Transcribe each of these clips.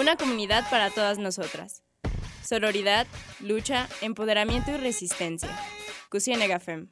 Una comunidad para todas nosotras. Sororidad, lucha, empoderamiento y resistencia. Cusienega Fem.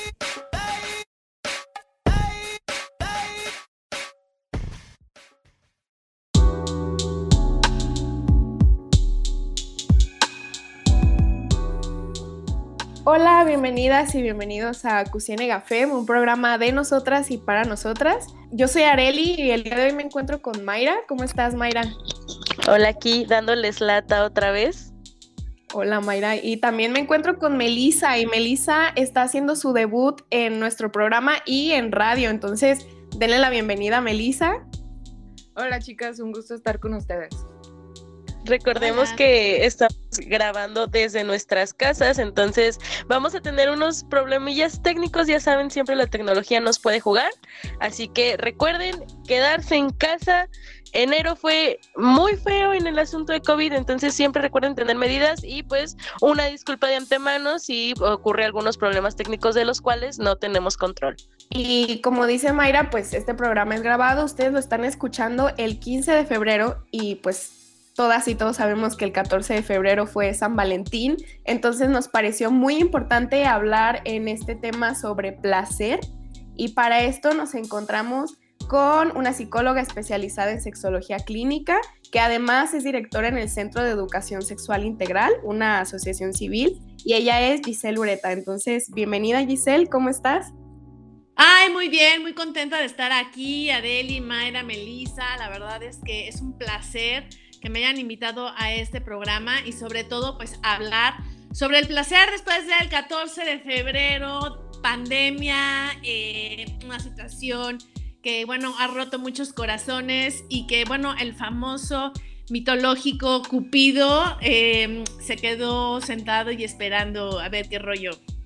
Hola, bienvenidas y bienvenidos a Cusienega Fem, un programa de nosotras y para nosotras. Yo soy Areli y el día de hoy me encuentro con Mayra. ¿Cómo estás, Mayra? Hola, aquí dándoles lata otra vez. Hola, Mayra. Y también me encuentro con Melissa, y Melissa está haciendo su debut en nuestro programa y en radio. Entonces, denle la bienvenida a Melissa. Hola, chicas, un gusto estar con ustedes. Recordemos que estamos grabando desde nuestras casas, entonces vamos a tener unos problemillas técnicos, ya saben, siempre la tecnología nos puede jugar, así que recuerden quedarse en casa. Enero fue muy feo en el asunto de COVID, entonces siempre recuerden tener medidas y pues una disculpa de antemano si ocurre algunos problemas técnicos de los cuales no tenemos control. Y como dice Mayra, pues este programa es grabado, ustedes lo están escuchando el 15 de febrero y pues todas y todos sabemos que el 14 de febrero fue San Valentín, entonces nos pareció muy importante hablar en este tema sobre placer y para esto nos encontramos con una psicóloga especializada en sexología clínica, que además es directora en el Centro de Educación Sexual Integral, una asociación civil, y ella es Giselle Ureta. Entonces, bienvenida, Giselle, ¿cómo estás? Ay, muy bien, muy contenta de estar aquí, Areli, Mayra, Melissa. La verdad es que es un placer que me hayan invitado a este programa y sobre todo pues hablar sobre el placer después del 14 de febrero, pandemia, una situación que bueno, ha roto muchos corazones y que bueno, el famoso mitológico Cupido se quedó sentado y esperando a ver qué rollo.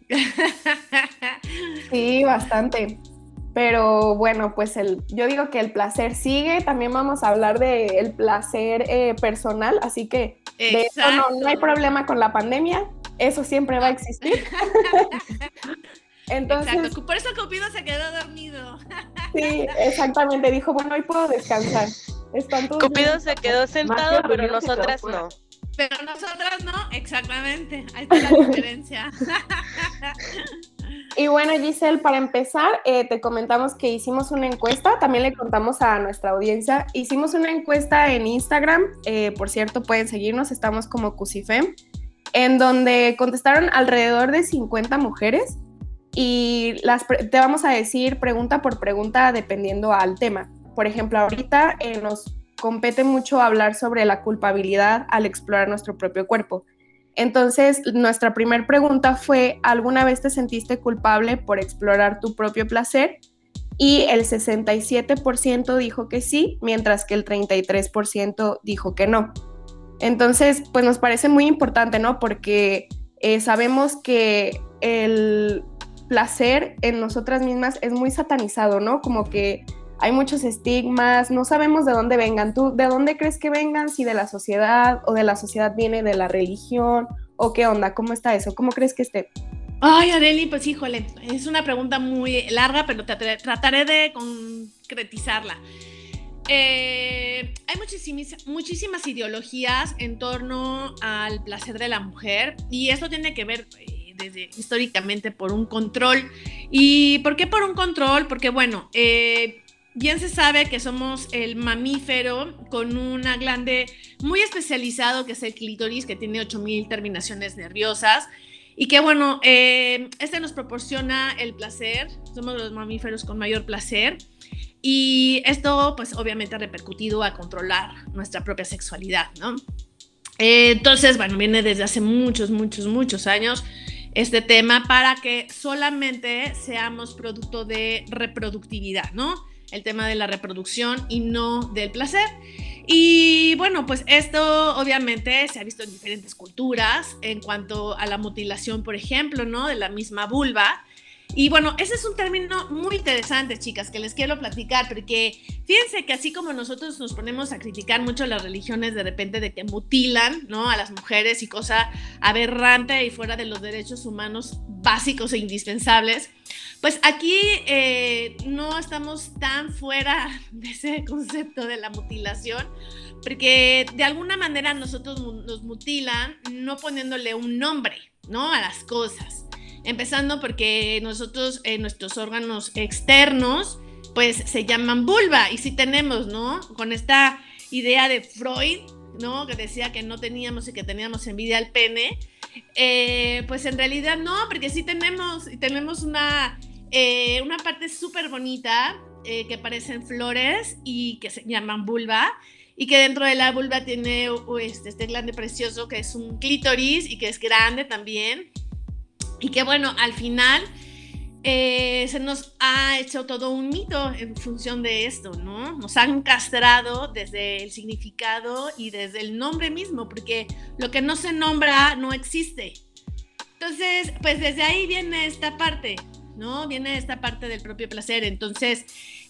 Sí, bastante. Pero bueno, pues yo digo que el placer sigue. También vamos a hablar del placer personal, así que de eso no hay problema con la pandemia. Eso siempre va a existir. Entonces, exacto, por eso Cupido se quedó dormido. Sí, exactamente, dijo, bueno, hoy puedo descansar. Cupido se quedó sentado, pero nosotras no. Pero nosotras no, exactamente, ahí está la diferencia. Y bueno, Giselle, para empezar, te comentamos que hicimos una encuesta, también le contamos a nuestra audiencia, hicimos una encuesta en Instagram, por cierto, pueden seguirnos, estamos como Cusifem, en donde contestaron alrededor de 50 mujeres, y te vamos a decir pregunta por pregunta dependiendo al tema. Por ejemplo, ahorita nos compete mucho hablar sobre la culpabilidad al explorar nuestro propio cuerpo. Entonces, nuestra primera pregunta fue, ¿alguna vez te sentiste culpable por explorar tu propio placer? Y el 67% dijo que sí, mientras que el 33% dijo que no. Entonces, pues nos parece muy importante, ¿no? Porque sabemos que el placer en nosotras mismas es muy satanizado, ¿no? Como que hay muchos estigmas, no sabemos de dónde vengan. ¿Tú de dónde crees que vengan? Si de la sociedad o de la sociedad viene de la religión o qué onda, ¿cómo está eso? ¿Cómo crees que esté? Ay, Areli, pues híjole, es una pregunta muy larga, pero trataré de concretizarla. Hay muchísimas ideologías en torno al placer de la mujer y esto tiene que ver desde históricamente por un control. ¿Y por qué por un control? Porque bueno, bien se sabe que somos el mamífero con una glande muy especializado que es el clítoris, que tiene 8000 terminaciones nerviosas y que bueno, este nos proporciona el placer, somos los mamíferos con mayor placer y esto pues obviamente ha repercutido a controlar nuestra propia sexualidad, ¿no? Entonces, bueno, viene desde hace muchos años este tema para que solamente seamos producto de reproductividad, ¿no? El tema de la reproducción y no del placer. Y bueno, pues esto obviamente se ha visto en diferentes culturas en cuanto a la mutilación, por ejemplo, ¿no? De la misma vulva. Y bueno, ese es un término muy interesante, chicas, que les quiero platicar, porque fíjense que así como nosotros nos ponemos a criticar mucho las religiones de repente de que mutilan, ¿no? A las mujeres y cosa aberrante y fuera de los derechos humanos básicos e indispensables, pues aquí no estamos tan fuera de ese concepto de la mutilación, porque de alguna manera nosotros nos mutilan no poniéndole un nombre, ¿no? A las cosas. Empezando porque nosotros, nuestros órganos externos, pues se llaman vulva, y sí tenemos, ¿no? Con esta idea de Freud, ¿no? Que decía que no teníamos y que teníamos envidia al pene, pues en realidad no, porque sí tenemos una parte súper bonita que parecen flores y que se llaman vulva, y que dentro de la vulva tiene este glande precioso que es un clítoris y que es grande también, y que bueno, al final se nos ha hecho todo un mito en función de esto, ¿no? Nos han castrado desde el significado y desde el nombre mismo, porque lo que no se nombra no existe. Entonces, pues desde ahí viene esta parte, ¿no? Viene esta parte del propio placer. Entonces,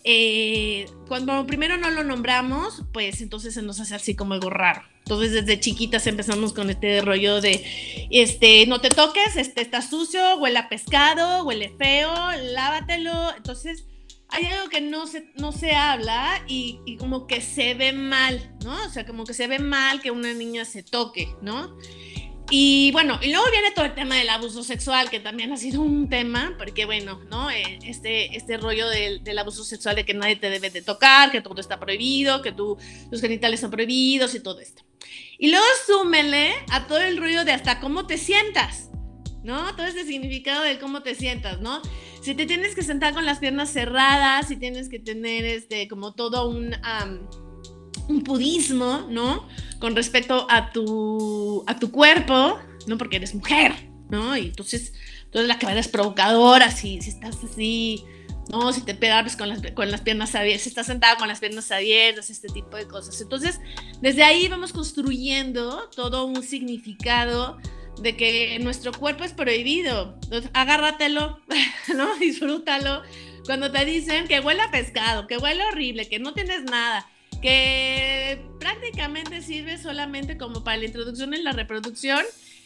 cuando primero no lo nombramos, pues entonces se nos hace así como algo raro. Entonces desde chiquitas empezamos con este rollo de no te toques, está sucio, huele a pescado, huele feo, lávatelo. Entonces hay algo que no se habla y como que se ve mal, ¿no? O sea, como que se ve mal que una niña se toque, ¿no? Y bueno, y luego viene todo el tema del abuso sexual, que también ha sido un tema, porque bueno, ¿no? Este rollo del abuso sexual, de que nadie te debe de tocar, que todo está prohibido, que tus genitales son prohibidos y todo esto. Y luego súmele a todo el rollo de hasta cómo te sientas, ¿no? Todo ese significado de cómo te sientas, ¿no? Si te tienes que sentar con las piernas cerradas, si tienes que tener como todo un pudismo, ¿no? Con respecto a tu cuerpo, ¿no? Porque eres mujer, ¿no? Y entonces la que eres provocadora, si estás así, ¿no? Si te pegas con las piernas abiertas, si estás sentada con las piernas abiertas, este tipo de cosas. Entonces, desde ahí vamos construyendo todo un significado de que nuestro cuerpo es prohibido. Entonces, agárratelo, ¿no? Disfrútalo. Cuando te dicen que huele a pescado, que huele horrible, que no tienes nada, que prácticamente sirve solamente como para la introducción en la reproducción,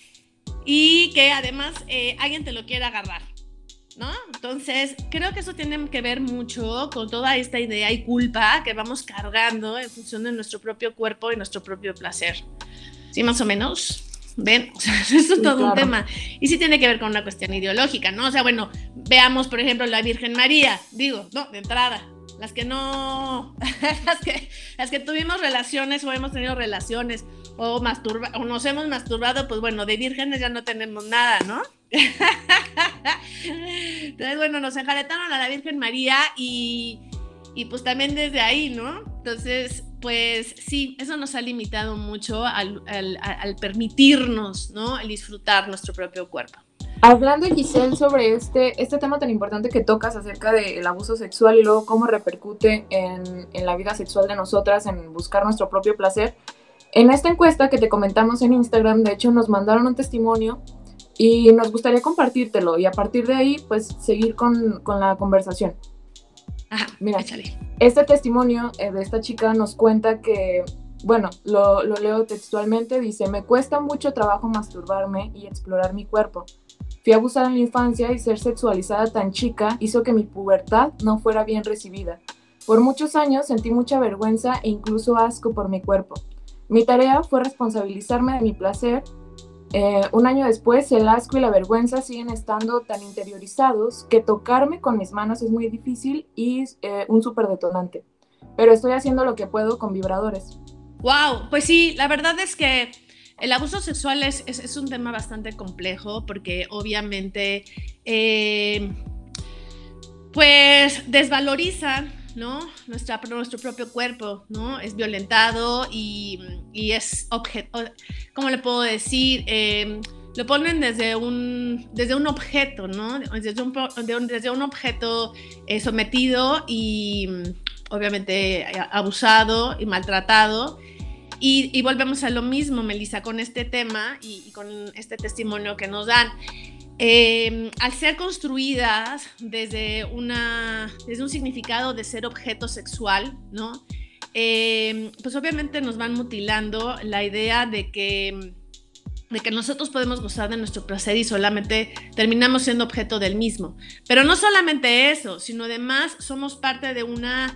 y que además alguien te lo quiere agarrar, ¿no? Entonces creo que eso tiene que ver mucho con toda esta idea y culpa que vamos cargando en función de nuestro propio cuerpo y nuestro propio placer. ¿Sí, más o menos? ¿Ven? O sea, eso es todo un tema. Y sí tiene que ver con una cuestión ideológica, ¿no? O sea, bueno, veamos por ejemplo la Virgen María, digo, no, de entrada, las que no, las que tuvimos relaciones o hemos tenido relaciones o nos hemos masturbado, pues bueno, de vírgenes ya no tenemos nada, ¿no? Entonces, bueno, nos enjaretaron a la Virgen María y pues también desde ahí, ¿no? Entonces, pues sí, eso nos ha limitado mucho al permitirnos, ¿no? El disfrutar nuestro propio cuerpo. Hablando, Giselle, sobre este tema tan importante que tocas acerca del abuso sexual y luego cómo repercute en la vida sexual de nosotras, en buscar nuestro propio placer, en esta encuesta que te comentamos en Instagram, de hecho nos mandaron un testimonio y nos gustaría compartírtelo y a partir de ahí, pues, seguir con la conversación. Ajá, mira, échale. Este testimonio de esta chica nos cuenta que, bueno, lo leo textualmente, dice: me cuesta mucho trabajo masturbarme y explorar mi cuerpo. Fui abusada en la infancia y ser sexualizada tan chica hizo que mi pubertad no fuera bien recibida. Por muchos años sentí mucha vergüenza e incluso asco por mi cuerpo. Mi tarea fue responsabilizarme de mi placer. Un año después, el asco y la vergüenza siguen estando tan interiorizados que tocarme con mis manos es muy difícil y un súper detonante. Pero estoy haciendo lo que puedo con vibradores. Wow, pues sí, la verdad es que el abuso sexual es un tema bastante complejo porque obviamente pues desvaloriza, ¿no? Nuestro propio cuerpo, ¿no? Es violentado y es objeto, ¿cómo le puedo decir? Lo ponen desde un objeto, ¿no? Desde un objeto sometido y obviamente abusado y maltratado. Y volvemos a lo mismo, Melissa, con este tema y con este testimonio que nos dan. Al ser construidas desde un significado de ser objeto sexual, ¿no? Pues obviamente nos van mutilando la idea de que nosotros podemos gozar de nuestro placer y solamente terminamos siendo objeto del mismo. Pero no solamente eso, sino además somos parte de una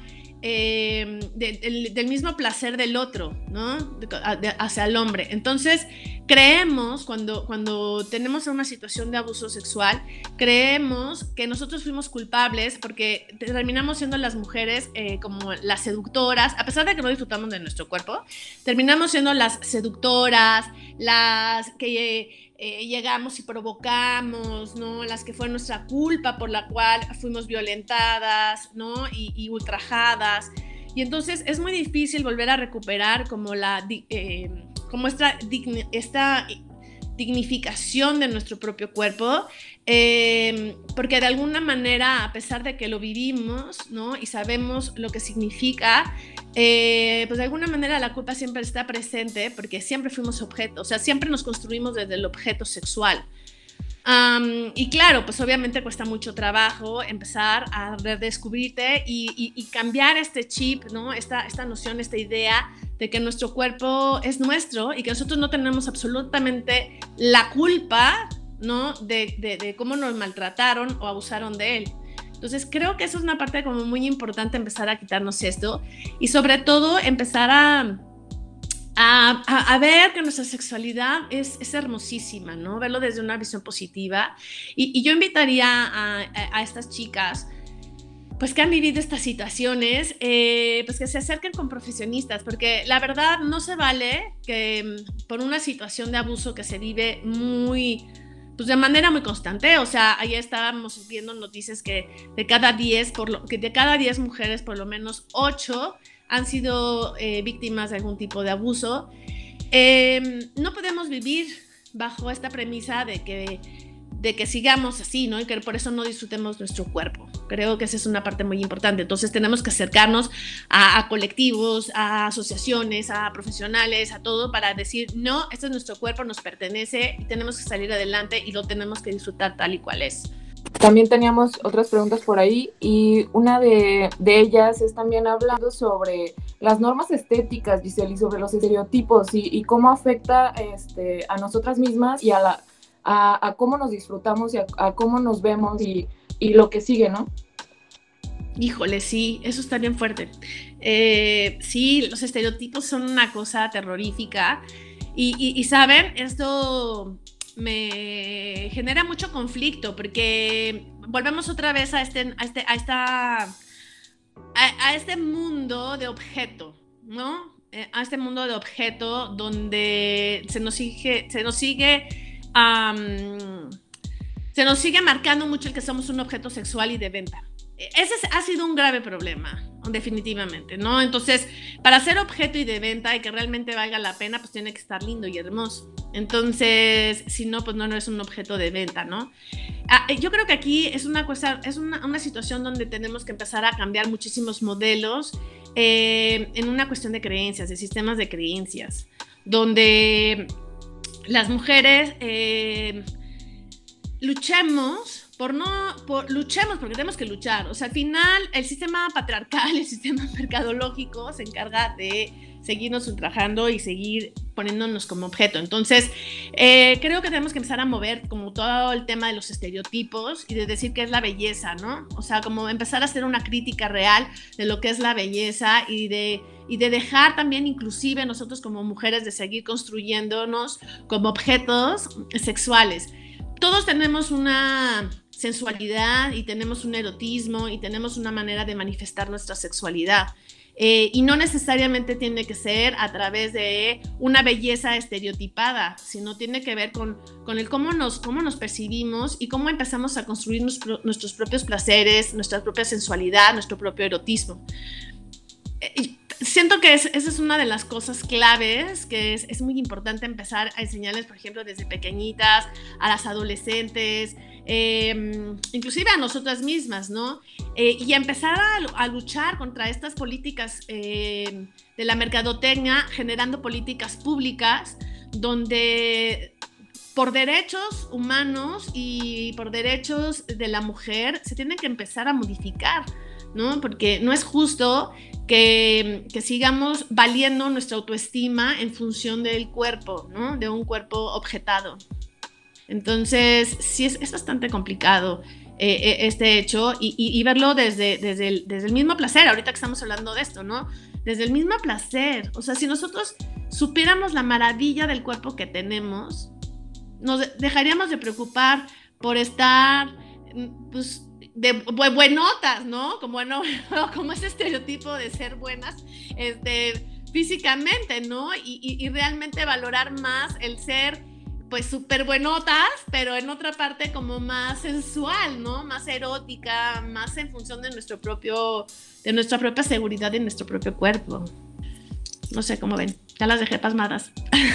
del mismo placer del otro, ¿no? Hacia el hombre. Entonces, creemos, cuando tenemos una situación de abuso sexual, creemos que nosotros fuimos culpables porque terminamos siendo las mujeres como las seductoras, a pesar de que no disfrutamos de nuestro cuerpo, terminamos siendo las seductoras, las que llegamos y provocamos, ¿no? Las que fue nuestra culpa por la cual fuimos violentadas, ¿no? Y ultrajadas. Y entonces es muy difícil volver a recuperar como esta dignificación de nuestro propio cuerpo, porque de alguna manera, a pesar de que lo vivimos, ¿no? Y sabemos lo que significa, pues de alguna manera la culpa siempre está presente porque siempre fuimos objeto, o sea, siempre nos construimos desde el objeto sexual. Y claro, pues obviamente cuesta mucho trabajo empezar a redescubrirte y cambiar este chip, ¿no? Esta noción, esta idea de que nuestro cuerpo es nuestro y que nosotros no tenemos absolutamente la culpa, ¿no? de cómo nos maltrataron o abusaron de él. Entonces creo que eso es una parte como muy importante, empezar a quitarnos esto y sobre todo empezar a ver que nuestra sexualidad es hermosísima, ¿no? Verlo desde una visión positiva. Y yo invitaría a estas chicas, pues que han vivido estas situaciones, pues que se acerquen con profesionistas, porque la verdad no se vale que por una situación de abuso que se vive pues de manera muy constante, o sea, ayer estábamos viendo noticias que de cada 10 mujeres, por lo menos 8 han sido víctimas de algún tipo de abuso. No podemos vivir bajo esta premisa de que sigamos así, ¿no? Y que por eso no disfrutemos nuestro cuerpo. Creo que esa es una parte muy importante. Entonces tenemos que acercarnos a colectivos, a asociaciones, a profesionales, a todo para decir, no, este es nuestro cuerpo, nos pertenece y tenemos que salir adelante y lo tenemos que disfrutar tal y cual es. También teníamos otras preguntas por ahí y una de ellas es también hablando sobre las normas estéticas, Giselle, y sobre los estereotipos y cómo afecta a nosotras mismas y a cómo nos disfrutamos y a cómo nos vemos y lo que sigue, ¿no? Híjole, sí, eso está bien fuerte. Sí, los estereotipos son una cosa terrorífica y ¿saben? Esto me genera mucho conflicto porque volvemos otra vez a este mundo de objeto, ¿no? A este mundo de objeto donde se nos sigue marcando mucho el que somos un objeto sexual y de venta. Ese ha sido un grave problema, definitivamente, ¿no? Entonces, para ser objeto y de venta y que realmente valga la pena, pues tiene que estar lindo y hermoso. Entonces, si no, pues no es un objeto de venta, ¿no? Yo creo que aquí es una situación donde tenemos que empezar a cambiar muchísimos modelos en una cuestión de creencias, de sistemas de creencias, donde las mujeres luchemos porque tenemos que luchar. O sea, al final el sistema patriarcal, el sistema mercadológico se encarga de seguirnos ultrajando y seguir poniéndonos como objeto. Entonces, creo que tenemos que empezar a mover como todo el tema de los estereotipos y de decir qué es la belleza, ¿no? O sea, como empezar a hacer una crítica real de lo que es la belleza y de dejar también inclusive nosotros como mujeres de seguir construyéndonos como objetos sexuales. Todos tenemos una sensualidad y tenemos un erotismo y tenemos una manera de manifestar nuestra sexualidad. Y no necesariamente tiene que ser a través de una belleza estereotipada, sino tiene que ver con el cómo nos percibimos y cómo empezamos a construir nuestros propios placeres, nuestra propia sensualidad, nuestro propio erotismo. Siento que esa es una de las cosas claves que es muy importante empezar a enseñarles, por ejemplo, desde pequeñitas, a las adolescentes, inclusive a nosotras mismas, ¿no? Y a empezar a luchar contra estas políticas de la mercadotecnia, generando políticas públicas donde por derechos humanos y por derechos de la mujer se tienen que empezar a modificar, ¿no? Porque no es justo que sigamos valiendo nuestra autoestima en función del cuerpo, ¿no? De un cuerpo objetado. Entonces, sí, es bastante complicado. este hecho y verlo desde el mismo placer, ahorita que estamos hablando de esto, ¿no? Desde el mismo placer. O sea, si nosotros supiéramos la maravilla del cuerpo que tenemos, nos dejaríamos de preocupar por estar, pues, de buenotas, ¿no? Como ese estereotipo de ser buenas, físicamente, ¿no? Y realmente valorar más el ser, pues, súper buenotas, pero en otra parte como más sensual, ¿no? Más erótica, más en función de nuestra propia seguridad y nuestro propio cuerpo. No sé cómo ven, ya las dejé pasmadas.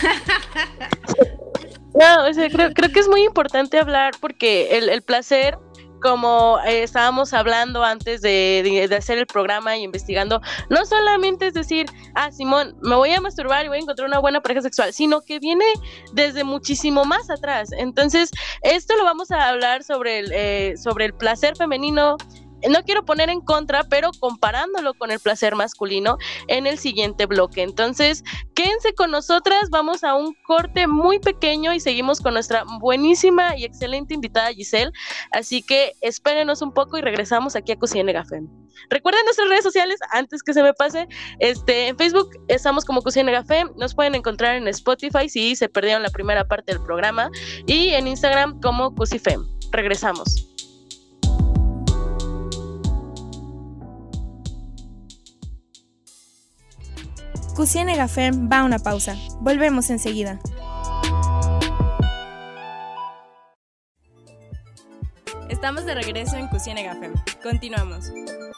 No, o sea, creo que es muy importante hablar porque el placer, como estábamos hablando antes de hacer el programa y investigando, no solamente es decir, Simón, me voy a masturbar y voy a encontrar una buena pareja sexual, sino que viene desde muchísimo más atrás. Entonces, esto lo vamos a hablar sobre el placer femenino. No quiero poner en contra, pero comparándolo con el placer masculino en el siguiente bloque. Entonces, quédense con nosotras, vamos a un corte muy pequeño y seguimos con nuestra buenísima y excelente invitada Giselle. Así que espérenos un poco y regresamos aquí a Cusinega FM. Recuerden nuestras redes sociales, antes que se me pase, en Facebook estamos como Cusinega FM, nos pueden encontrar en Spotify si se perdieron la primera parte del programa, y en Instagram como Cusifem. Regresamos. Cusinega FM va a una pausa. Volvemos enseguida. Estamos de regreso en Cusinega FM. Continuamos.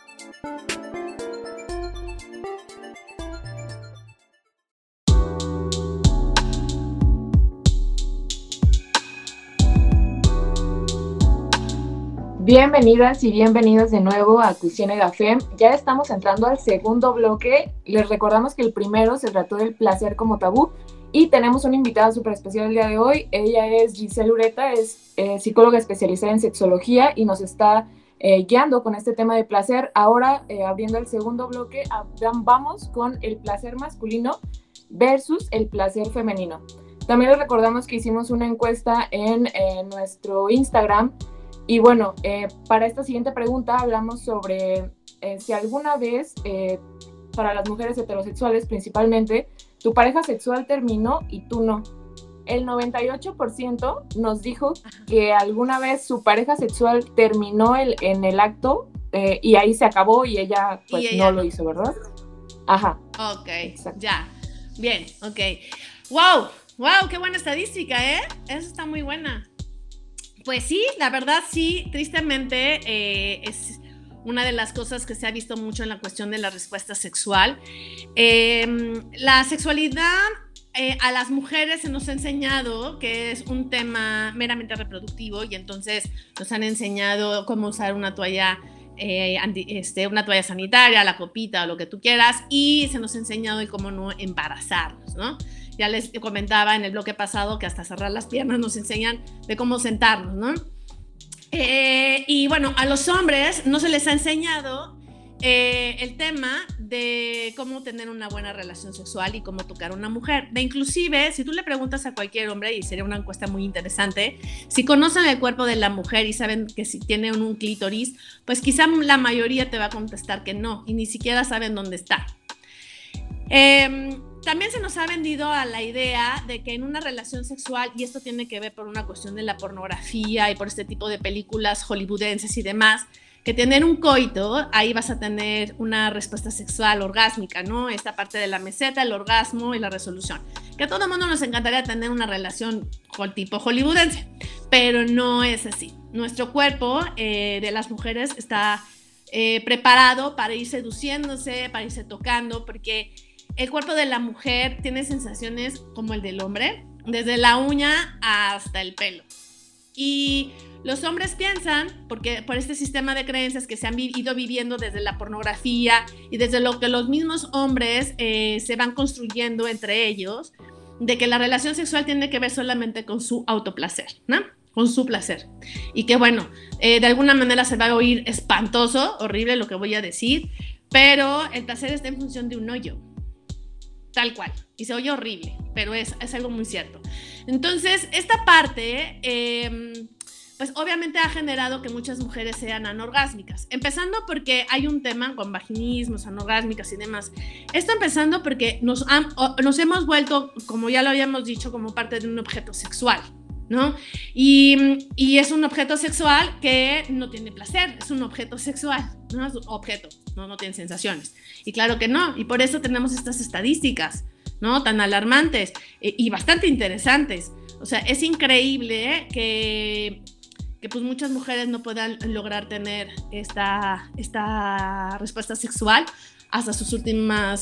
Bienvenidas y bienvenidos de nuevo a Cusinega FM. Ya estamos entrando al segundo bloque. Les recordamos que el primero se trató del placer como tabú y tenemos una invitada súper especial el día de hoy. Ella es Giselle Ureta, es psicóloga especializada en sexología y nos está guiando con este tema de placer. Ahora, abriendo el segundo bloque, vamos con el placer masculino versus el placer femenino. También les recordamos que hicimos una encuesta en nuestro Instagram. Y bueno, para esta siguiente pregunta hablamos sobre si alguna vez, para las mujeres heterosexuales principalmente, tu pareja sexual terminó y tú no. El 98% nos dijo que alguna vez su pareja sexual terminó en el acto y ahí se acabó y ella pues no lo hizo, ¿verdad? Ajá. Ok, exacto. Ya. Bien, ok. ¡Wow! ¡Qué buena estadística, ¿eh? Eso está muy buena. Pues sí, la verdad sí, tristemente es una de las cosas que se ha visto mucho en la cuestión de la respuesta sexual. La sexualidad a las mujeres se nos ha enseñado que es un tema meramente reproductivo y entonces nos han enseñado cómo usar una toalla una toalla sanitaria, la copita o lo que tú quieras, y se nos ha enseñado de cómo no embarazarnos, ¿no? Ya les comentaba en el bloque pasado que hasta cerrar las piernas nos enseñan de cómo sentarnos, ¿no? Y bueno, a los hombres no se les ha enseñado el tema de cómo tener una buena relación sexual y cómo tocar a una mujer. Inclusive, si tú le preguntas a cualquier hombre, y sería una encuesta muy interesante, si conocen el cuerpo de la mujer y saben que si tiene un clítoris, pues quizá la mayoría te va a contestar que no, y ni siquiera saben dónde está. También se nos ha vendido a la idea de que en una relación sexual, y esto tiene que ver por una cuestión de la pornografía y por este tipo de películas hollywoodenses y demás, que tener un coito, ahí vas a tener una respuesta sexual orgásmica, ¿no? Esta parte de la meseta, el orgasmo y la resolución. Que a todo el mundo nos encantaría tener una relación tipo hollywoodense, pero no es así. Nuestro cuerpo de las mujeres está preparado para ir seduciéndose, para irse tocando, porque el cuerpo de la mujer tiene sensaciones como el del hombre, desde la uña hasta el pelo. Y los hombres piensan, porque por este sistema de creencias que se han ido viviendo desde la pornografía y desde lo que los mismos hombres se van construyendo entre ellos, de que la relación sexual tiene que ver solamente con su autoplacer, ¿no? Con su placer. Y que bueno, de alguna manera se va a oír espantoso, horrible lo que voy a decir, pero el placer está en función de un hoyo. Tal cual, y se oye horrible, pero es algo muy cierto. Entonces, esta parte pues obviamente ha generado que muchas mujeres sean anorgásmicas. Empezando porque hay un tema con vaginismos, anorgásmicas y demás. Esto empezando porque nos hemos vuelto, como ya lo habíamos dicho, como parte de un objeto sexual, ¿no? Y es un objeto sexual que no tiene placer, es un objeto sexual, no es un objeto, no tiene sensaciones. Y claro que no, y por eso tenemos estas estadísticas, ¿no? Tan alarmantes y bastante interesantes. O sea, es increíble que pues muchas mujeres no puedan lograr tener esta respuesta sexual hasta su última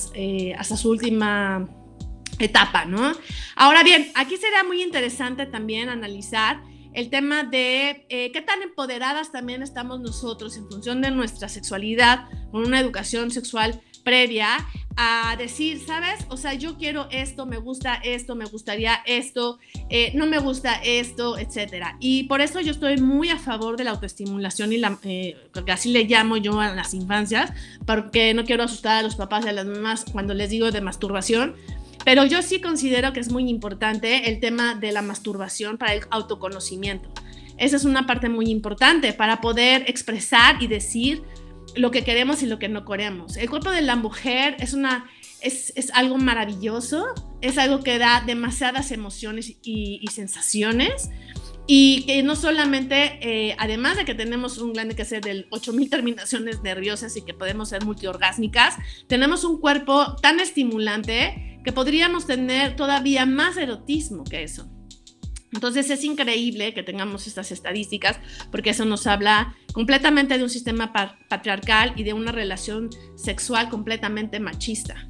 etapa, ¿no? Ahora bien, aquí sería muy interesante también analizar el tema de qué tan empoderadas también estamos nosotros en función de nuestra sexualidad, con una educación sexual previa, a decir, ¿sabes? O sea, yo quiero esto, me gusta esto, me gustaría esto, no me gusta esto, etcétera. Y por eso yo estoy muy a favor de la autoestimulación y porque así le llamo yo a las infancias, porque no quiero asustar a los papás y a las mamás cuando les digo de masturbación. Pero yo sí considero que es muy importante el tema de la masturbación para el autoconocimiento. Esa es una parte muy importante para poder expresar y decir lo que queremos y lo que no queremos. El cuerpo de la mujer es algo maravilloso, es algo que da demasiadas emociones y sensaciones, y que no solamente, además de que tenemos un glande que es de 8,000 terminaciones nerviosas y que podemos ser multiorgásmicas, tenemos un cuerpo tan estimulante que podríamos tener todavía más erotismo que eso. Entonces es increíble que tengamos estas estadísticas, porque eso nos habla completamente de un sistema patriarcal y de una relación sexual completamente machista.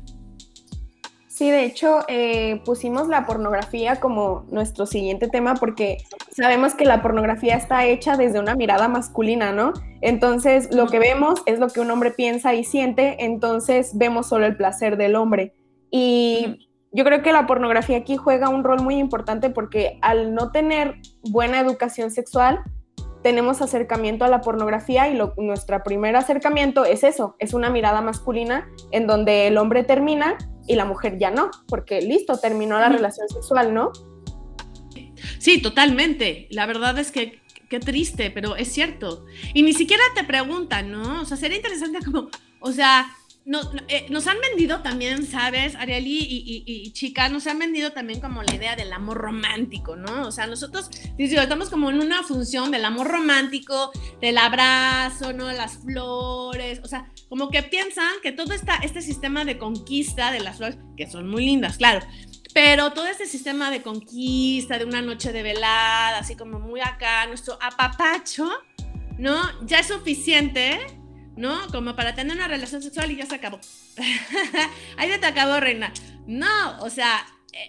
Sí, de hecho, pusimos la pornografía como nuestro siguiente tema porque sabemos que la pornografía está hecha desde una mirada masculina, ¿no? Entonces, lo que vemos es lo que un hombre piensa y siente, entonces vemos solo el placer del hombre. Y yo creo que la pornografía aquí juega un rol muy importante porque al no tener buena educación sexual, tenemos acercamiento a la pornografía y nuestro primer acercamiento es eso, es una mirada masculina en donde el hombre termina y la mujer ya no, porque listo, terminó la relación sexual, ¿no? Sí, totalmente. La verdad es que qué triste, pero es cierto. Y ni siquiera te preguntan, ¿no? O sea, sería interesante como, o sea, nos han vendido también, ¿sabes? Arieli y Chica, nos han vendido también como la idea del amor romántico, ¿no? O sea, nosotros estamos como en una función del amor romántico, del abrazo, ¿no? Las flores, o sea, como que piensan que todo este sistema de conquista de las flores, que son muy lindas, claro, pero todo este sistema de conquista, de una noche de velada, así como muy acá, nuestro apapacho, ¿no? Ya es suficiente, ¿no? Como para tener una relación sexual y ya se acabó. Ahí ya te acabó, reina. No, o sea,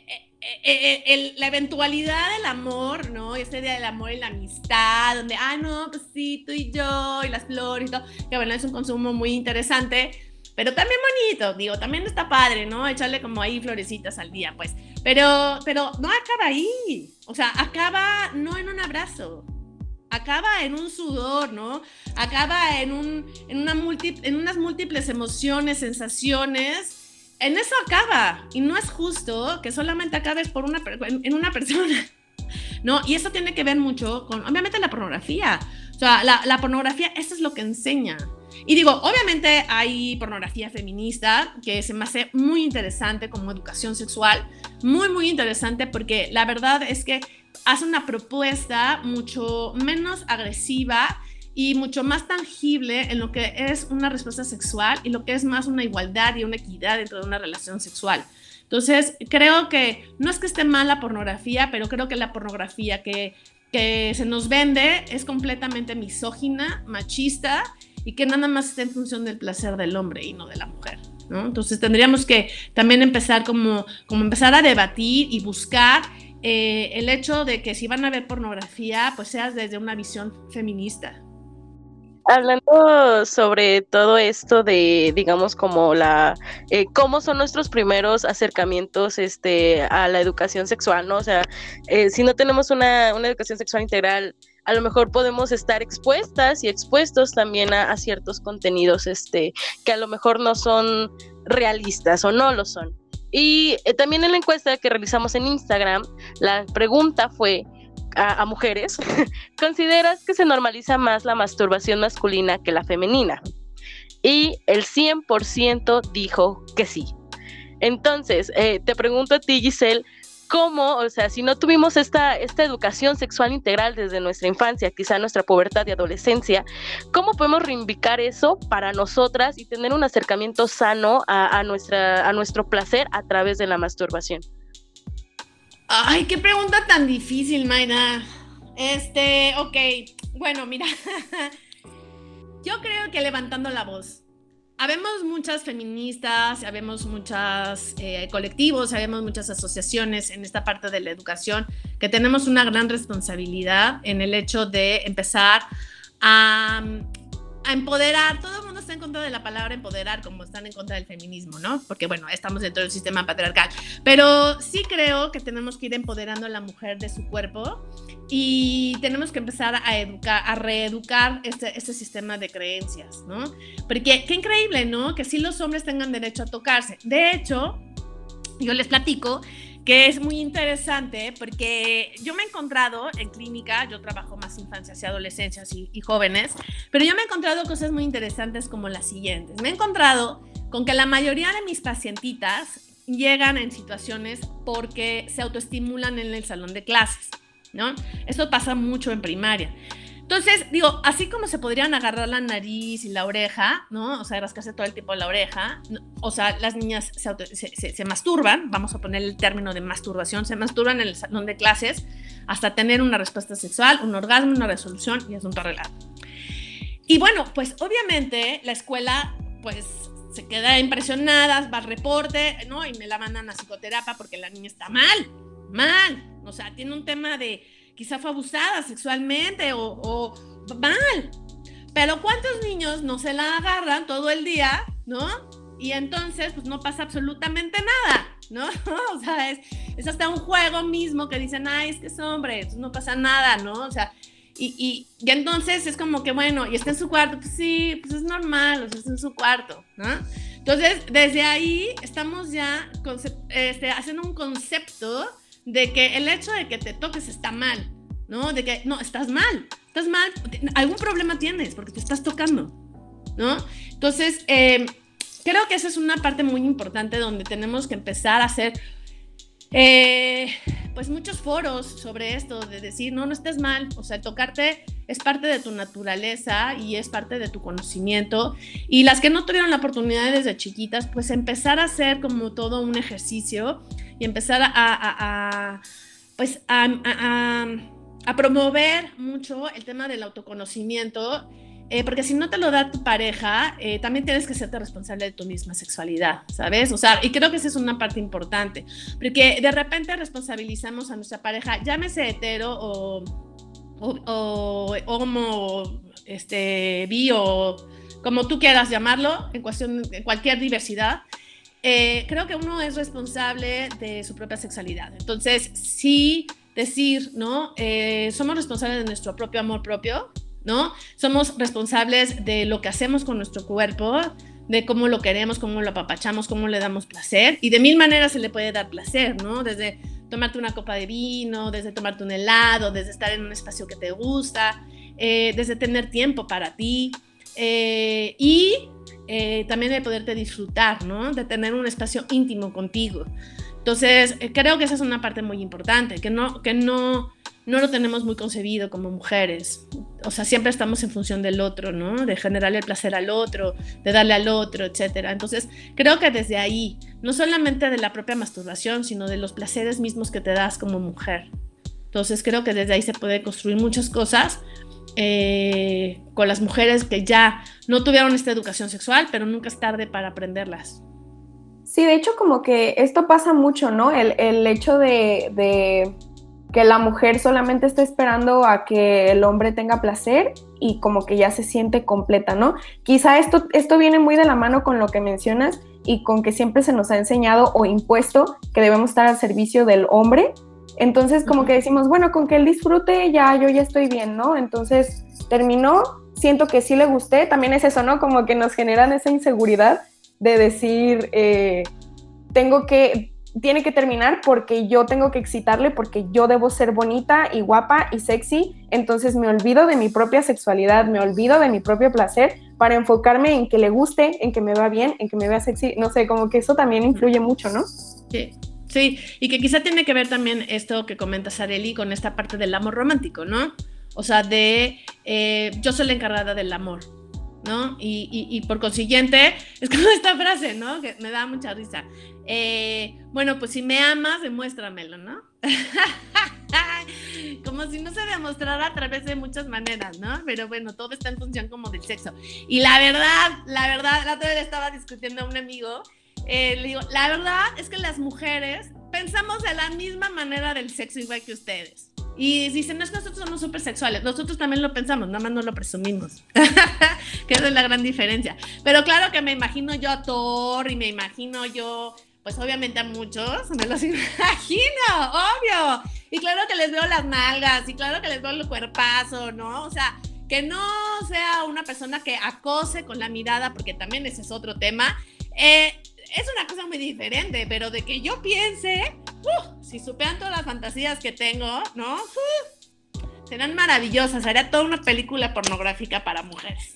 la eventualidad del amor, ¿no? Este día del amor y la amistad, donde, no, pues sí, tú y yo, y las flores y todo, que bueno, es un consumo muy interesante, pero también bonito, digo, también está padre, ¿no? Echarle como ahí florecitas al día, pues. Pero no acaba ahí, o sea, acaba no en un abrazo, acaba en un sudor, ¿no? Acaba en unas múltiples emociones, sensaciones. En eso acaba. Y no es justo que solamente acabes en una persona, ¿no? Y eso tiene que ver mucho con, obviamente, la pornografía. O sea, la pornografía, eso es lo que enseña. Y digo, obviamente hay pornografía feminista que se me hace muy interesante como educación sexual. Muy, muy interesante porque la verdad es que hace una propuesta mucho menos agresiva y mucho más tangible en lo que es una respuesta sexual y lo que es más una igualdad y una equidad dentro de una relación sexual. Entonces, creo que no es que esté mal la pornografía, pero creo que la pornografía que se nos vende es completamente misógina, machista y que nada más está en función del placer del hombre y no de la mujer, ¿no? Entonces, tendríamos que también empezar como empezar a debatir y buscar el hecho de que si van a ver pornografía, pues sea desde una visión feminista. Hablando sobre todo esto de, digamos, como cómo son nuestros primeros acercamientos a la educación sexual, ¿no? O sea, si no tenemos una educación sexual integral, a lo mejor podemos estar expuestas y expuestos también a ciertos contenidos que a lo mejor no son realistas o no lo son. Y también en la encuesta que realizamos en Instagram, la pregunta fue: a mujeres, ¿consideras que se normaliza más la masturbación masculina que la femenina? Y el 100% dijo que sí. Entonces, te pregunto a ti, Giselle, ¿cómo, o sea, si no tuvimos esta educación sexual integral desde nuestra infancia, quizá nuestra pubertad y adolescencia, cómo podemos reivindicar eso para nosotras y tener un acercamiento sano a nuestro placer a través de la masturbación? Ay, qué pregunta tan difícil, Mayra. Ok, bueno, mira, yo creo que levantando la voz. Habemos muchas feministas, habemos muchos colectivos, habemos muchas asociaciones en esta parte de la educación que tenemos una gran responsabilidad en el hecho de empezar a empoderar. Todo el mundo está en contra de la palabra empoderar, como están en contra del feminismo, ¿no? Porque, bueno, estamos dentro del sistema patriarcal. Pero sí creo que tenemos que ir empoderando a la mujer de su cuerpo y tenemos que empezar a educar, a reeducar este sistema de creencias, ¿no? Porque qué increíble, ¿no? Que sí los hombres tengan derecho a tocarse. De hecho, yo les platico que es muy interesante porque yo me he encontrado en clínica, yo trabajo más infancias y adolescencias y jóvenes, pero yo me he encontrado cosas muy interesantes como las siguientes. Me he encontrado con que la mayoría de mis pacientitas llegan en situaciones porque se autoestimulan en el salón de clases, ¿no? Eso pasa mucho en primaria. Entonces, digo, así como se podrían agarrar la nariz y la oreja, ¿no? O sea, rascarse todo el tiempo la oreja, o sea, las niñas se masturban, vamos a poner el término de masturbación, se masturban en el salón de clases hasta tener una respuesta sexual, un orgasmo, una resolución y asunto arreglado. Y bueno, pues obviamente la escuela, pues se queda impresionada, va al reporte, ¿no? Y me la mandan a psicoterapia porque la niña está mal, o sea, tiene un tema de quizá fue abusada sexualmente o mal. Pero ¿cuántos niños no se la agarran todo el día, ¿no? Y entonces, pues no pasa absolutamente nada, ¿no? O sea, es hasta un juego mismo que dicen, ay, es que es hombre, entonces no pasa nada, ¿no? O sea, y entonces es como que, bueno, y está en su cuarto, pues sí, pues es normal, o sea, está en su cuarto, ¿no? Entonces, desde ahí estamos ya haciendo un concepto de que el hecho de que te toques está mal, ¿no? De que, no, estás mal, algún problema tienes porque te estás tocando, ¿no? Entonces, creo que esa es una parte muy importante donde tenemos que empezar a hacer, pues, muchos foros sobre esto, de decir, no estás mal, o sea, tocarte es parte de tu naturaleza y es parte de tu conocimiento, y las que no tuvieron la oportunidad desde chiquitas, pues empezar a hacer como todo un ejercicio y empezar a promover mucho el tema del autoconocimiento, porque si no te lo da tu pareja, también tienes que serte responsable de tu misma sexualidad, ¿sabes? O sea, y creo que esa es una parte importante, porque de repente responsabilizamos a nuestra pareja, llámese hetero o homo, bi o como tú quieras llamarlo, en cualquier diversidad. Creo que uno es responsable de su propia sexualidad. Entonces, sí decir, ¿no? Somos responsables de nuestro propio amor propio, ¿no? Somos responsables de lo que hacemos con nuestro cuerpo, de cómo lo queremos, cómo lo apapachamos, cómo le damos placer. Y de mil maneras se le puede dar placer, ¿no? Desde tomarte una copa de vino, desde tomarte un helado, desde estar en un espacio que te gusta, desde tener tiempo para ti. También de poderte disfrutar, ¿no? De tener un espacio íntimo contigo. Entonces, creo que esa es una parte muy importante, que no lo tenemos muy concebido como mujeres. O sea, siempre estamos en función del otro, ¿no? De generarle el placer al otro, de darle al otro, etcétera. Entonces, creo que desde ahí, no solamente de la propia masturbación, sino de los placeres mismos que te das como mujer. Entonces, creo que desde ahí se puede construir muchas cosas con las mujeres que ya no tuvieron esta educación sexual, pero nunca es tarde para aprenderlas. Sí, de hecho como que esto pasa mucho, ¿no? El hecho de que la mujer solamente está esperando a que el hombre tenga placer y como que ya se siente completa, ¿no? Quizá esto viene muy de la mano con lo que mencionas y con que siempre se nos ha enseñado o impuesto que debemos estar al servicio del hombre. Entonces como que decimos, bueno, con que él disfrute yo ya estoy bien, ¿no? Entonces terminó, siento que sí le gusté, también es eso, ¿no? Como que nos generan esa inseguridad de decir, tengo que tiene que terminar porque yo tengo que excitarle, porque yo debo ser bonita y guapa y sexy, entonces me olvido de mi propia sexualidad, me olvido de mi propio placer para enfocarme en que le guste, en que me vea bien, en que me vea sexy, no sé, como que eso también influye mucho, ¿no? Sí. Sí, y que quizá tiene que ver también esto que comentas, Arely, con esta parte del amor romántico, ¿no? O sea, yo soy la encargada del amor, ¿no? Y por consiguiente, es como esta frase, ¿no? Que me da mucha risa. Bueno, pues si me amas, demuéstramelo, ¿no? Como si no se demostrara a través de muchas maneras, ¿no? Pero bueno, todo está en función como del sexo. Y la verdad, la otra vez estaba discutiendo a un amigo. Le digo, la verdad es que las mujeres pensamos de la misma manera del sexo igual que ustedes. Y dicen, no es que nosotros somos súper sexuales, nosotros también lo pensamos, nada más no lo presumimos. Que esa es la gran diferencia. Pero claro que me imagino yo a Thor y me imagino yo, pues obviamente a muchos, me los imagino, obvio. Y claro que les veo las nalgas y claro que les veo el cuerpazo, ¿no? O sea, que no sea una persona que acose con la mirada, porque también ese es otro tema. Es una cosa muy diferente, pero de que yo piense, si supieran todas las fantasías que tengo, ¿no? Serán maravillosas, haría toda una película pornográfica para mujeres.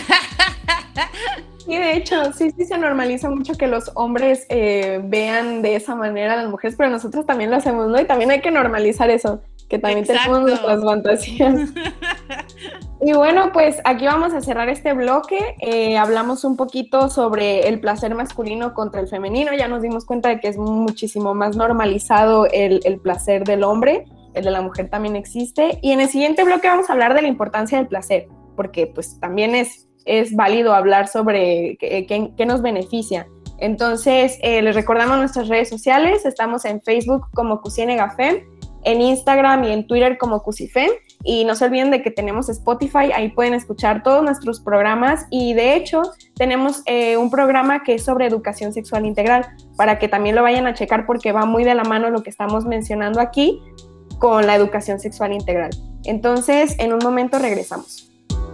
Y de hecho, sí se normaliza mucho que los hombres vean de esa manera a las mujeres, pero nosotros también lo hacemos, ¿no? Y también hay que normalizar eso, que también tenemos nuestras fantasías. Y bueno, pues aquí vamos a cerrar este bloque. Hablamos un poquito sobre el placer masculino contra el femenino. Ya nos dimos cuenta de que es muchísimo más normalizado el placer del hombre. El de la mujer también existe. Y en el siguiente bloque vamos a hablar de la importancia del placer, porque pues también es válido hablar sobre qué nos beneficia. Entonces, les recordamos nuestras redes sociales. Estamos en Facebook como Cusinegafem, en Instagram y en Twitter como Cusifem. Y no se olviden de que tenemos Spotify, ahí pueden escuchar todos nuestros programas. Y de hecho, tenemos un programa que es sobre educación sexual integral, para que también lo vayan a checar porque va muy de la mano lo que estamos mencionando aquí con la educación sexual integral. Entonces, en un momento regresamos.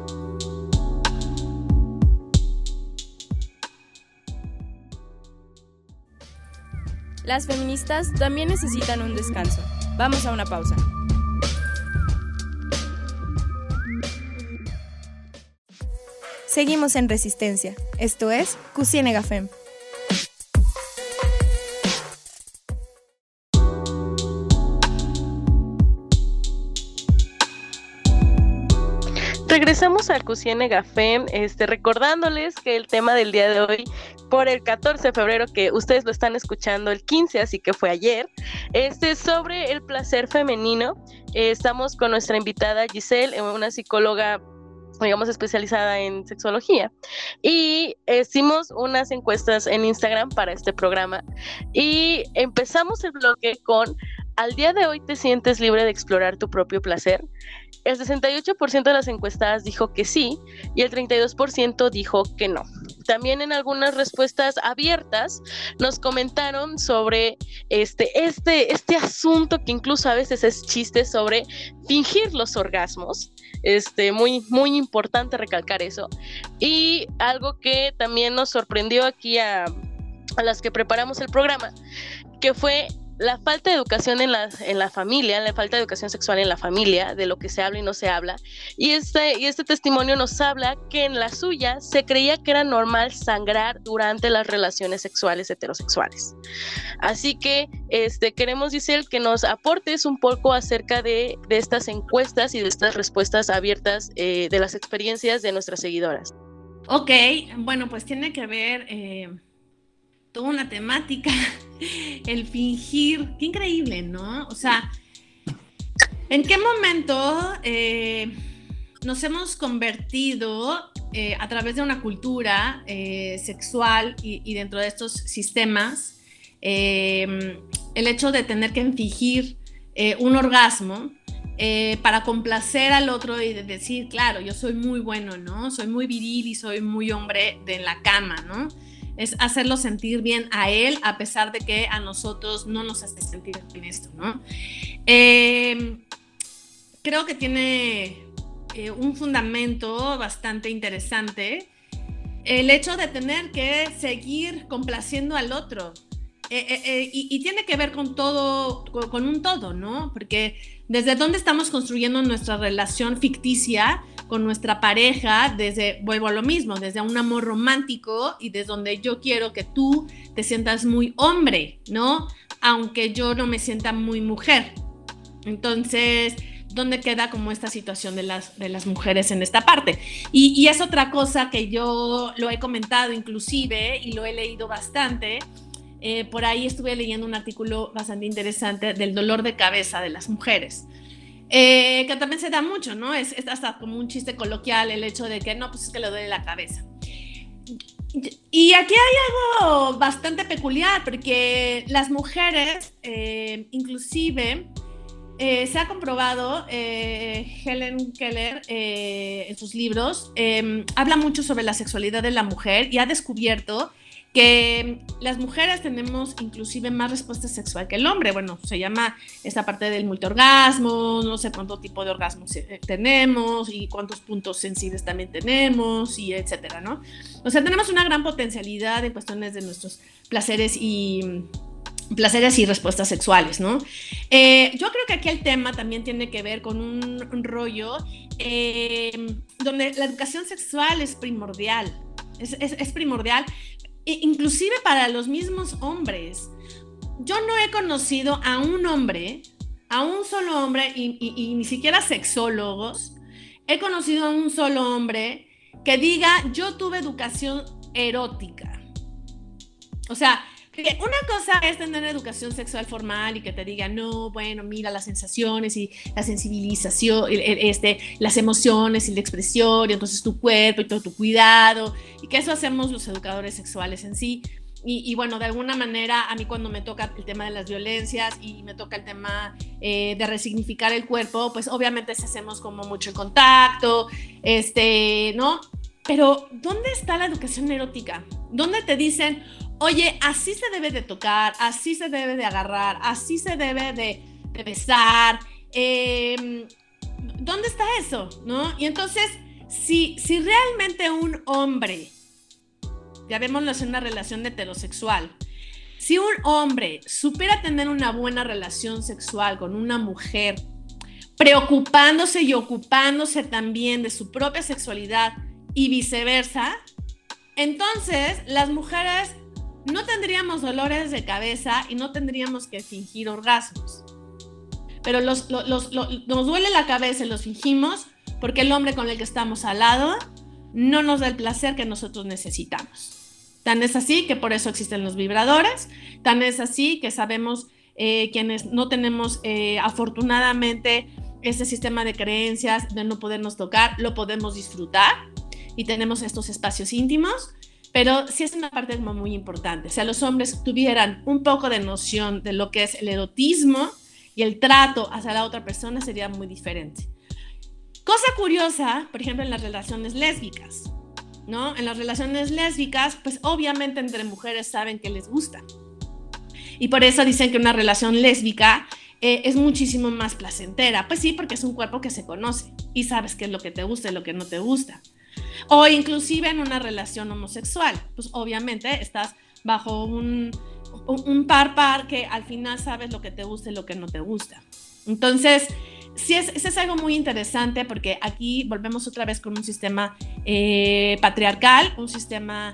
Las feministas también necesitan un descanso. Vamos a una pausa. Seguimos en Resistencia. Esto es Cusinegafem. Regresamos a Cusinegafem, recordándoles que el tema del día de hoy, por el 14 de febrero, que ustedes lo están escuchando el 15, así que fue ayer, es sobre el placer femenino. Estamos con nuestra invitada Giselle, una psicóloga, digamos, especializada en sexología, y hicimos unas encuestas en Instagram para este programa y empezamos el bloque con: ¿al día de hoy te sientes libre de explorar tu propio placer? El 68% de las encuestadas dijo que sí y el 32% dijo que no. También en algunas respuestas abiertas nos comentaron sobre este asunto que incluso a veces es chiste, sobre fingir los orgasmos. Muy, muy importante recalcar eso. Y algo que también nos sorprendió aquí a las que preparamos el programa, que fue la falta de educación en la familia, la falta de educación sexual en la familia, de lo que se habla y no se habla. Y este testimonio nos habla que en la suya se creía que era normal sangrar durante las relaciones sexuales heterosexuales. Así que queremos, Giselle, que nos aportes un poco acerca de estas encuestas y de estas respuestas abiertas de las experiencias de nuestras seguidoras. Ok, bueno, pues tiene que ver toda una temática, el fingir, qué increíble, ¿no? O sea, ¿en qué momento nos hemos convertido a través de una cultura sexual y dentro de estos sistemas, el hecho de tener que fingir un orgasmo para complacer al otro y de decir, claro, yo soy muy bueno, ¿no? Soy muy viril y soy muy hombre de la cama, ¿no? Es hacerlo sentir bien a él, a pesar de que a nosotros no nos hace sentir bien esto, ¿no? Creo que tiene un fundamento bastante interesante el hecho de tener que seguir complaciendo al otro. y tiene que ver con todo, con un todo, ¿no? Porque desde dónde estamos construyendo nuestra relación ficticia con nuestra pareja, vuelvo a lo mismo, desde un amor romántico y desde donde yo quiero que tú te sientas muy hombre, ¿no? Aunque yo no me sienta muy mujer. Entonces, ¿dónde queda como esta situación de las mujeres en esta parte? Y es otra cosa que yo lo he comentado inclusive y lo he leído bastante. Por ahí estuve leyendo un artículo bastante interesante del dolor de cabeza de las mujeres. Que también se da mucho, ¿no? Es hasta como un chiste coloquial el hecho de que no, pues es que le duele la cabeza. Y aquí hay algo bastante peculiar, porque las mujeres, inclusive, se ha comprobado, Helen Keller, en sus libros, habla mucho sobre la sexualidad de la mujer y ha descubierto que las mujeres tenemos inclusive más respuesta sexual que el hombre. Bueno, se llama esta parte del multiorgasmo, no sé cuánto tipo de orgasmos tenemos y cuántos puntos sensibles también tenemos y etcétera, ¿no? O sea, tenemos una gran potencialidad en cuestiones de nuestros placeres y respuestas sexuales, ¿no? Yo creo que aquí el tema también tiene que ver con un rollo donde la educación sexual es primordial, es primordial, inclusive para los mismos hombres. Yo no he conocido a un hombre, a un solo hombre, y ni siquiera sexólogos, he conocido a un solo hombre que diga, yo tuve educación erótica. O sea, que una cosa es tener educación sexual formal y que te diga, no, bueno, mira las sensaciones y la sensibilización, las emociones y la expresión, y entonces tu cuerpo y todo tu cuidado, y que eso hacemos los educadores sexuales en sí. Y bueno, de alguna manera, a mí cuando me toca el tema de las violencias y me toca el tema de resignificar el cuerpo, pues obviamente hacemos como mucho el contacto, ¿no? Pero, ¿dónde está la educación erótica? ¿Dónde te dicen, oye, así se debe de tocar, así se debe de agarrar, así se debe de besar? ¿Dónde está eso? ¿No? Y entonces, si realmente un hombre, ya vémoslo en una relación heterosexual, si un hombre supiera tener una buena relación sexual con una mujer, preocupándose y ocupándose también de su propia sexualidad y viceversa, entonces las mujeres no tendríamos dolores de cabeza y no tendríamos que fingir orgasmos. Pero nos duele la cabeza y los fingimos porque el hombre con el que estamos al lado no nos da el placer que nosotros necesitamos. Tan es así que por eso existen los vibradores, tan es así que sabemos quienes no tenemos afortunadamente ese sistema de creencias de no podernos tocar, lo podemos disfrutar y tenemos estos espacios íntimos. Pero sí es una parte como muy importante. O sea, los hombres tuvieran un poco de noción de lo que es el erotismo y el trato hacia la otra persona sería muy diferente. Cosa curiosa, por ejemplo, en las relaciones lésbicas, ¿no? En las relaciones lésbicas, pues obviamente entre mujeres saben que les gusta. Y por eso dicen que una relación lésbica es muchísimo más placentera. Pues sí, porque es un cuerpo que se conoce y sabes qué es lo que te gusta y lo que no te gusta. O inclusive en una relación homosexual, pues obviamente estás bajo un par que al final sabes lo que te gusta y lo que no te gusta. Entonces, sí es algo muy interesante porque aquí volvemos otra vez con un sistema patriarcal, un sistema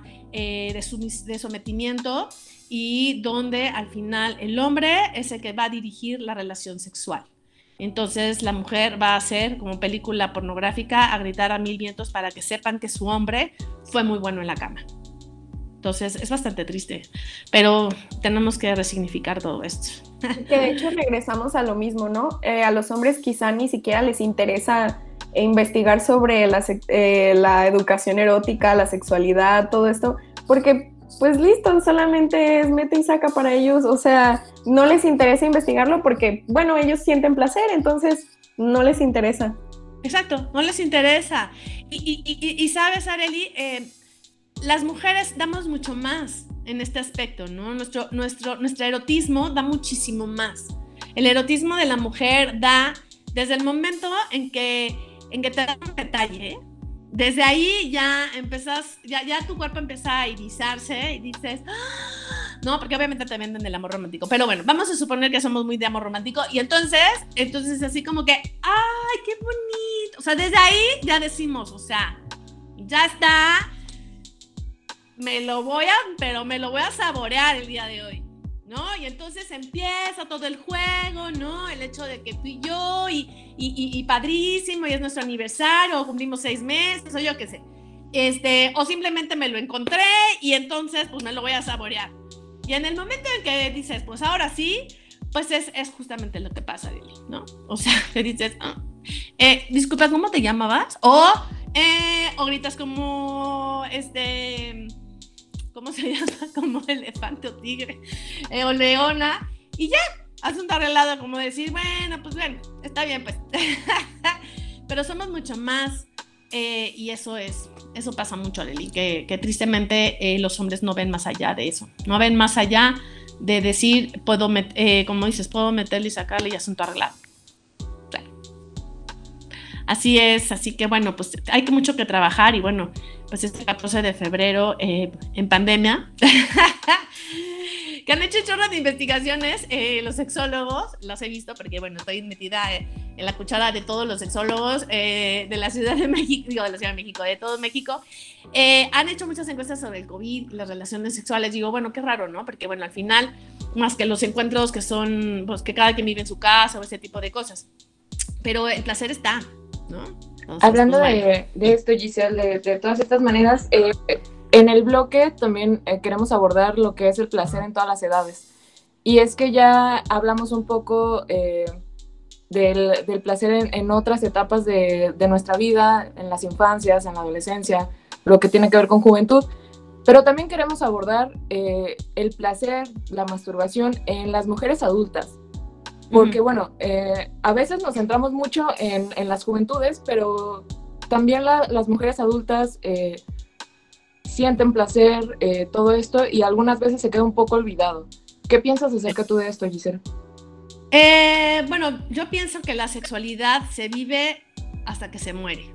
de sometimiento y donde al final el hombre es el que va a dirigir la relación sexual. Entonces la mujer va a hacer como película pornográfica a gritar a mil vientos para que sepan que su hombre fue muy bueno en la cama. Entonces es bastante triste, pero tenemos que resignificar todo esto. Que de hecho regresamos a lo mismo, ¿no? A los hombres quizá ni siquiera les interesa investigar sobre la educación erótica, la sexualidad, todo esto, porque pues listo, solamente es mete y saca para ellos, o sea, no les interesa investigarlo porque, bueno, ellos sienten placer, entonces no les interesa. Exacto, no les interesa. Y sabes, Arely, las mujeres damos mucho más en este aspecto, ¿no? Nuestro erotismo da muchísimo más. El erotismo de la mujer da desde el momento en que te da un detalle, desde ahí ya empezás, ya tu cuerpo empieza a irisarse y dices, ¡ah! ¿no? Porque obviamente te venden el amor romántico. Pero bueno, vamos a suponer que somos muy de amor romántico y entonces así como que, ¡ay, qué bonito! O sea, desde ahí ya decimos, o sea, ya está, me lo voy a saborear el día de hoy, ¿no? Y entonces empieza todo el juego, ¿no? El hecho de que tú y yo, y padrísimo, y es nuestro aniversario, o cumplimos 6 meses, o yo qué sé. O simplemente me lo encontré y entonces pues me lo voy a saborear. Y en el momento en que dices, pues ahora sí, pues es justamente lo que pasa, Lili, ¿no? O sea, te dices, disculpa, ¿cómo te llamabas? O gritas como, ¿cómo se llama? Como elefante o tigre, o leona, y ya, asunto arreglado, como decir, bueno, está bien, pues. Pero somos mucho más, y eso pasa mucho, Lili, que tristemente los hombres no ven más allá de eso, no ven más allá de decir, como dices, puedo meterle y sacarle y asunto arreglado. Así es, así que bueno, pues hay mucho que trabajar y bueno, pues este 14 de febrero en pandemia, que han hecho chorro de investigaciones los sexólogos, los he visto porque bueno, estoy metida en la cuchara de todos los sexólogos de la Ciudad de México, de todo México, han hecho muchas encuestas sobre el COVID, las relaciones sexuales. Digo, bueno, qué raro, ¿no? Porque bueno, al final, más que los encuentros que son, pues que cada quien vive en su casa o ese tipo de cosas, pero el placer está, ¿no? Entonces, hablando pues, bueno. de esto, Giselle, de todas estas maneras, en el bloque también queremos abordar lo que es el placer en todas las edades. Y es que ya hablamos un poco del placer en otras etapas de nuestra vida, en las infancias, en la adolescencia, lo que tiene que ver con juventud. Pero también queremos abordar el placer, la masturbación en las mujeres adultas. Porque, bueno, a veces nos centramos mucho en las juventudes, pero también las mujeres adultas sienten placer, todo esto, y algunas veces se queda un poco olvidado. ¿Qué piensas acerca tú de esto, Giselle? Bueno, yo pienso que la sexualidad se vive hasta que se muere.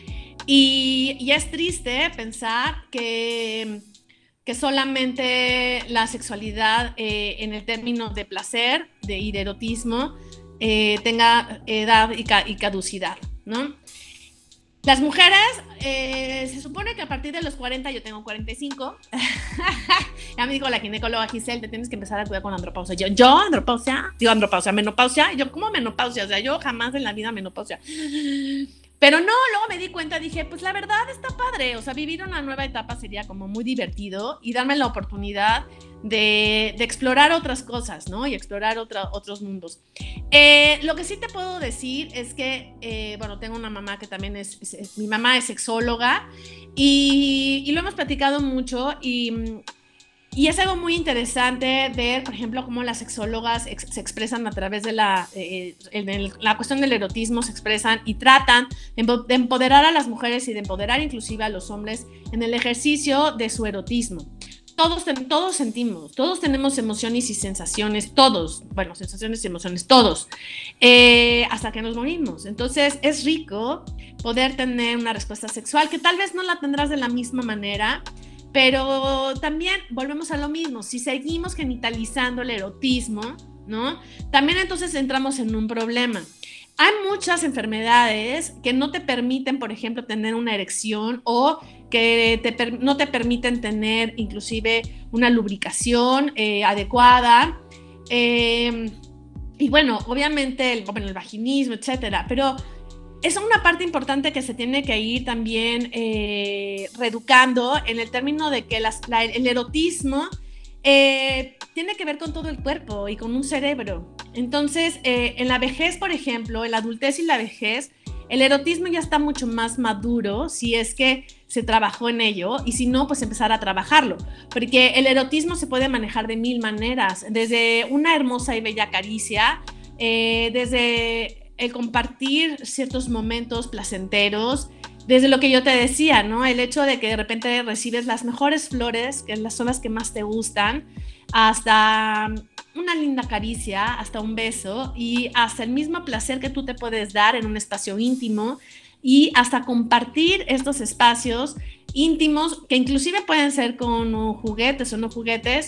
Y es triste pensar que solamente la sexualidad en el término de placer y de erotismo tenga edad y caducidad, ¿no? Las mujeres, se supone que a partir de los 40, yo tengo 45, ya me dijo la ginecóloga Giselle, te tienes que empezar a cuidar con la andropausia. Menopausia, yo, ¿cómo menopausia? O sea, yo jamás en la vida menopausia. Pero no, luego me di cuenta, dije, pues la verdad está padre, o sea, vivir una nueva etapa sería como muy divertido y darme la oportunidad de explorar otras cosas, ¿no? Y explorar otros mundos. Lo que sí te puedo decir es que, bueno, tengo una mamá que también mi mamá es sexóloga y lo hemos platicado mucho y es algo muy interesante ver, por ejemplo, cómo las sexólogas se expresan a través de la cuestión del erotismo, se expresan y tratan de empoderar a las mujeres y de empoderar inclusive a los hombres en el ejercicio de su erotismo. Todos sentimos, todos tenemos emociones y sensaciones, sensaciones y emociones, todos, hasta que nos morimos. Entonces es rico poder tener una respuesta sexual que tal vez no la tendrás de la misma manera, pero también volvemos a lo mismo, si seguimos genitalizando el erotismo, ¿no? También entonces entramos en un problema. Hay muchas enfermedades que no te permiten, por ejemplo, tener una erección o que no te permiten tener inclusive una lubricación adecuada. Y bueno, obviamente el vaginismo, etcétera, pero es una parte importante que se tiene que ir también reeducando en el término de que el erotismo tiene que ver con todo el cuerpo y con un cerebro. Entonces, en la vejez, por ejemplo, en la adultez y la vejez, el erotismo ya está mucho más maduro si es que se trabajó en ello y si no, pues empezar a trabajarlo. Porque el erotismo se puede manejar de 1000 maneras, desde una hermosa y bella caricia, desde el compartir ciertos momentos placenteros, desde lo que yo te decía, ¿no? El hecho de que de repente recibes las mejores flores, que son las que más te gustan, hasta una linda caricia, hasta un beso y hasta el mismo placer que tú te puedes dar en un espacio íntimo y hasta compartir estos espacios íntimos que inclusive pueden ser con juguetes o no juguetes,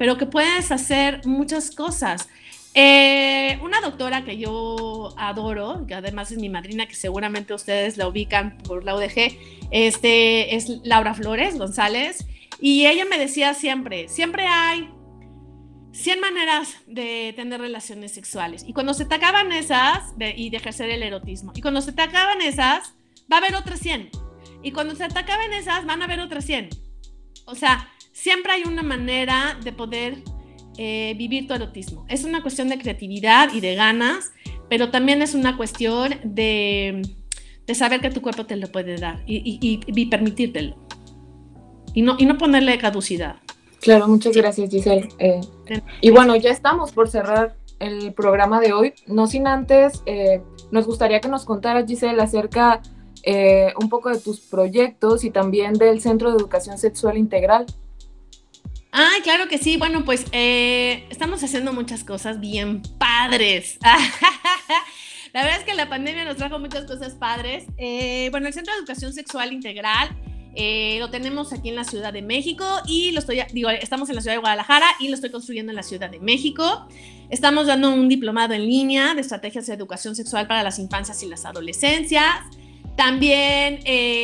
pero que puedes hacer muchas cosas. Una doctora que yo adoro, que además es mi madrina, que seguramente ustedes la ubican por la UDG, es Laura Flores González, y ella me decía siempre hay 100 maneras de tener relaciones sexuales, y cuando se te acaban esas, y de ejercer el erotismo, y cuando se te acaban esas, va a haber otras 100, y cuando se te acaben esas, van a haber otras 100. O sea, siempre hay una manera de poder vivir tu erotismo. Es una cuestión de creatividad y de ganas, pero también es una cuestión de saber que tu cuerpo te lo puede dar y permitírtelo. Y no ponerle caducidad. Claro, muchas gracias, Giselle. Y bueno, ya estamos por cerrar el programa de hoy. No sin antes, nos gustaría que nos contaras, Giselle, acerca un poco de tus proyectos y también del Centro de Educación Sexual Integral. Ay, claro que sí. Bueno, pues estamos haciendo muchas cosas bien padres. La verdad es que la pandemia nos trajo muchas cosas padres. Bueno, el Centro de Educación Sexual Integral lo tenemos aquí en la Ciudad de México y estamos en la Ciudad de Guadalajara y lo estoy construyendo en la Ciudad de México. Estamos dando un diplomado en línea de estrategias de educación sexual para las infancias y las adolescencias. También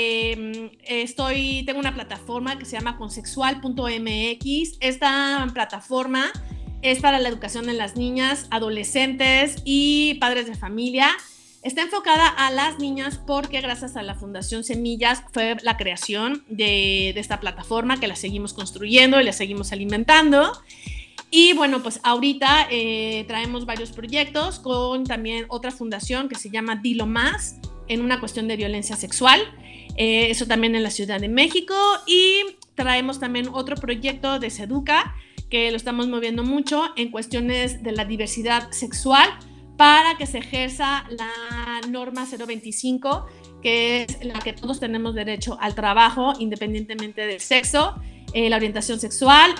tengo una plataforma que se llama consexual.mx. Esta plataforma es para la educación de las niñas, adolescentes y padres de familia. Está enfocada a las niñas porque gracias a la Fundación Semillas fue la creación de esta plataforma que la seguimos construyendo y la seguimos alimentando. Y bueno, pues ahorita traemos varios proyectos con también otra fundación que se llama Dilo Más, en una cuestión de violencia sexual, eso también en la Ciudad de México, y traemos también otro proyecto de Seduca, que lo estamos moviendo mucho en cuestiones de la diversidad sexual, para que se ejerza la norma 025, que es la que todos tenemos derecho al trabajo, independientemente del sexo, la orientación sexual,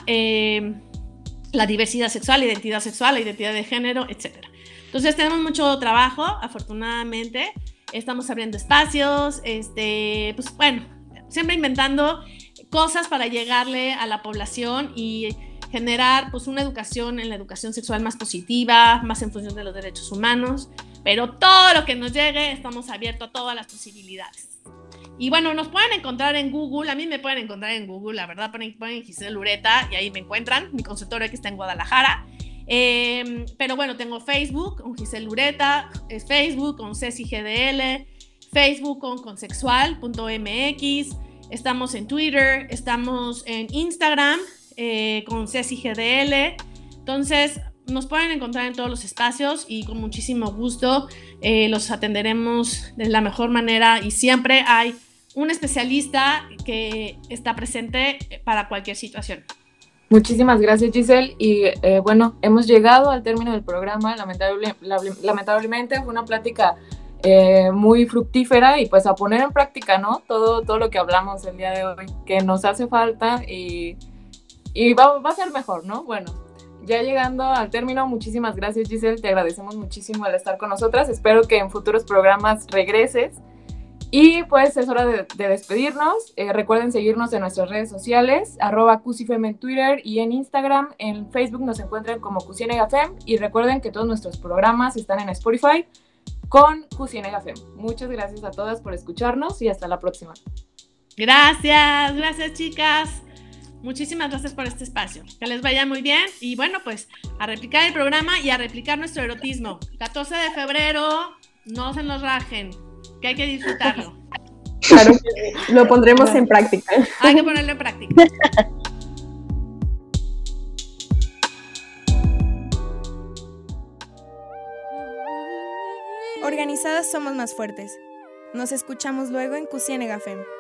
la diversidad sexual, la identidad de género, etc. Entonces tenemos mucho trabajo, afortunadamente. Estamos abriendo espacios, pues bueno, siempre inventando cosas para llegarle a la población y generar pues una educación en la educación sexual más positiva, más en función de los derechos humanos, pero todo lo que nos llegue estamos abiertos a todas las posibilidades. Y bueno, nos pueden encontrar en Google, a mí me pueden encontrar en Google, la verdad, ponen Giselle Ureta y ahí me encuentran, mi consultorio que está en Guadalajara. Pero bueno, tengo Facebook con Giselle Ureta, es Facebook con Ceci GDL, Facebook con consexual.mx, estamos en Twitter, estamos en Instagram con Ceci GDL. Entonces nos pueden encontrar en todos los espacios y con muchísimo gusto los atenderemos de la mejor manera, y siempre hay un especialista que está presente para cualquier situación. Muchísimas gracias, Giselle. Y bueno, hemos llegado al término del programa. Lamentablemente fue una plática muy fructífera y pues a poner en práctica, ¿no? Todo lo que hablamos el día de hoy, que nos hace falta y va a ser mejor, ¿no? Bueno, ya llegando al término, muchísimas gracias, Giselle. Te agradecemos muchísimo el estar con nosotras. Espero que en futuros programas regreses. Y pues es hora de despedirnos. Recuerden seguirnos en nuestras redes sociales, @CusiFem en Twitter y en Instagram. En Facebook nos encuentran como CusiNegaFem. Y recuerden que todos nuestros programas están en Spotify con CusiNegaFem. Muchas gracias a todas por escucharnos y hasta la próxima. Gracias chicas. Muchísimas gracias por este espacio. Que les vaya muy bien. Y bueno, pues a replicar el programa y a replicar nuestro erotismo. 14 de febrero, no se nos rajen, que hay que disfrutarlo. Claro que sí. Lo pondremos en práctica. Hay que ponerlo en práctica. Organizadas somos más fuertes. Nos escuchamos luego en CusiNegaFem.